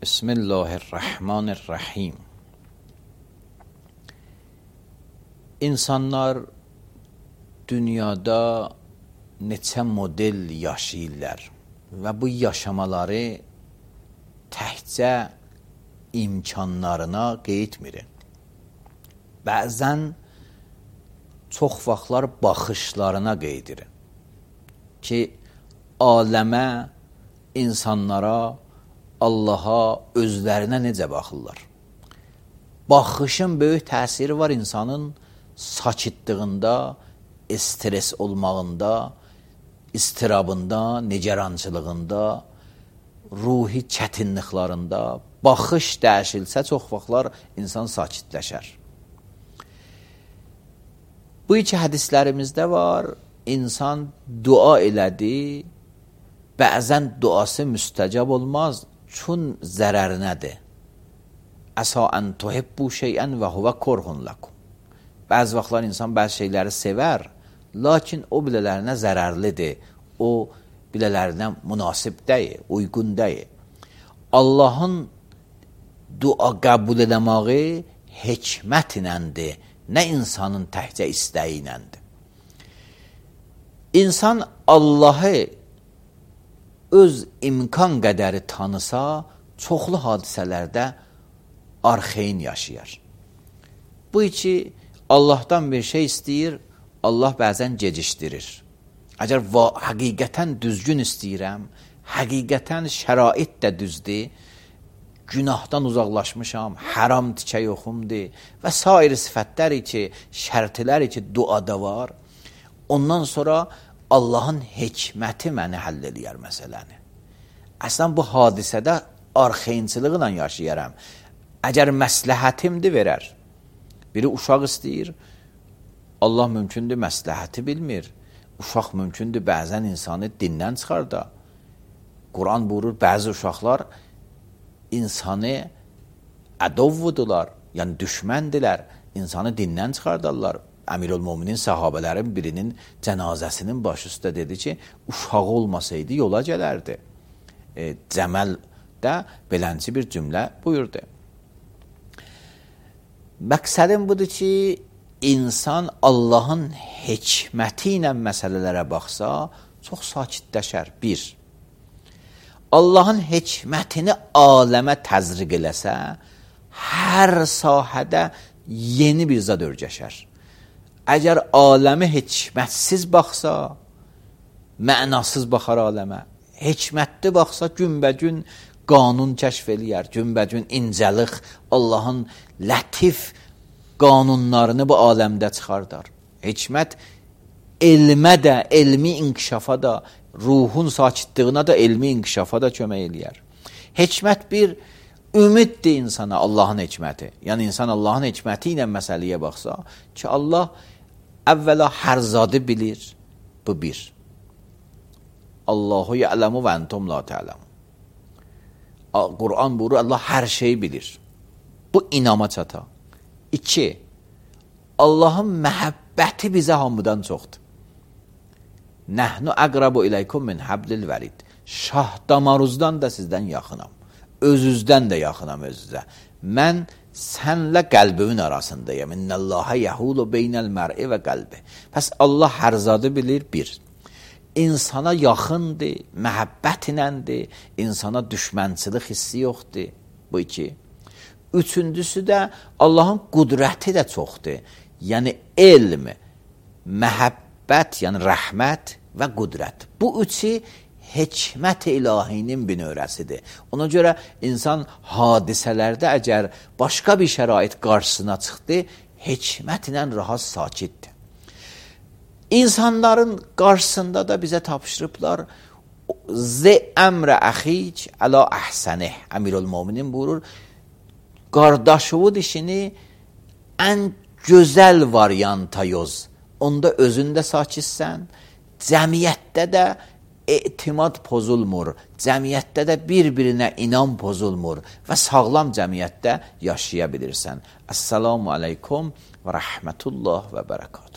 Bismillahirrahmanirrahim. İnsanlar dünyada neçə model yaşayırlar və bu yaşamaları təkcə imkanlarına qeydmir. Bəzən çox vaxtlar baxışlarına qeydir ki, aləmə, insanlara, Allaha, özlərinə necə baxırlar. Baxışın böyük təsiri var insanın sakitliyində, stres olmağında, istirabında, nigarançılığında, ruhi çətinliklərində. Baxış dəyişilsə çox vaxtlar insan sakitləşər. Bu iki hədislərimizdə var, insan dua elədi, bəzən duası müstəcab olmaz, çün zərərinədir. Əsa ən tuhibbu şeyən və huvə korhun lakum. Bəzi vaxtlar insan bəzi şeyləri sevər, lakin o bilələrinə zərərlidir, o bilələrinə münasib deyil, uyğun deyil. Allahın dua qəbul eləməyi hikmət iləndir, nə insanın təkcə istəyi iləndir. İnsan Allahı öz imkan qədəri tanısa, çoxlu hadisələrdə arxeyin yaşayar. Bu iki Allahdan bir şey istəyir, Allah bəzən gecişdirir. Əgər həqiqətən düzgün istəyirəm, həqiqətən şərait də düzdür, günahdan uzaqlaşmışam, haram tikə yoxumdur və sair sifətləri ki, şərtləri ki, duada var, ondan sonra Allahın hikməti məni həll eləyər məsələni. Əslən bu hadisədə arxeyinçılıqla yaşayaram. Əgər məsləhətimdir verər. Biri uşaq istəyir, Allah mümkündür məsləhəti bilmir. Uşaq mümkündür bəzən insanı dindən çıxar da. Quran buyurur, bəzi uşaqlar insanı ədovvudular, yəni düşməndilər, insanı dindən çıxardarlar. Əmirül-Müminin səhabələrin birinin cənazəsinin başı üstə dedi ki, uşağı olmasaydı yola gələrdi. Cəməldə belənci bir cümlə buyurdu. Məqsədim budur ki, insan Allahın hikməti ilə məsələlərə baxsa, çox sakitləşər. Bir, Allahın hikmətini aləmə təzriq eləsə, hər sahədə yeni bir zad örgəşər. Əgər aləmi hikmətsiz baxsa, mənasız baxar aləmə. Hikmətli baxsa, günbə-gün qanun kəşf eləyər, günbə-gün incəlik, Allahın lətif qanunlarını bu aləmdə çıxardar. Hikmət elmə də, elmi inkişafa da, ruhun sakitliyinə də, elmi inkişafa da kömək eləyər. Hikmət bir ümiddir insana, Allahın hikməti. Yəni insan Allahın hikməti ilə məsələyə baxsa ki, Allah əvvəla hər zadı bilir. Bu bir. Allahu ya'lamu və entum la ta'lamun. Quran buyurur, Allah hər şeyi bilir. Bu inama çata. İki, Allahın məhəbbəti bizə hamıdan çoxdur. Nəhnu əqrabu iləykum min hablil vərid. Şah damaruzdan da sizdən yaxınam. Özüzdən də yaxınam özüzə. Mən sənlə qəlbimin arasındayım. İnnəlləhə yəhulu beynəl mər'i və qəlbi. Pəs Allah hər zadı bilir, bir. İnsana yaxındır, məhəbbət iləndir, insana düşmənçilik hissi yoxdur. Bu iki. Üçüncüsü də Allahın qudrəti də çoxdur. Yəni elm, məhəbbət, yəni rəhmət və qudrət. Bu üçü hikmət ilahinin bir növrəsidir. Ona görə insan hadisələrdə əgər başqa bir şərait qarşısına çıxdı, hikmət ilə rahat sakitdir. İnsanların qarşısında da bizə tapşırıblar, zə əmrə əxic əla əhsənih. Əmirül-Müminin buyurur, qardaşının işini ən gözəl varyanta yoz. Onda özündə sakitsən, cəmiyyətdə də etimad pozulmur, cəmiyyətdə də bir-birinə inam pozulmur və sağlam cəmiyyətdə yaşaya bilirsən. Əssalamu aleykum və rəhmətullah və bərəkət.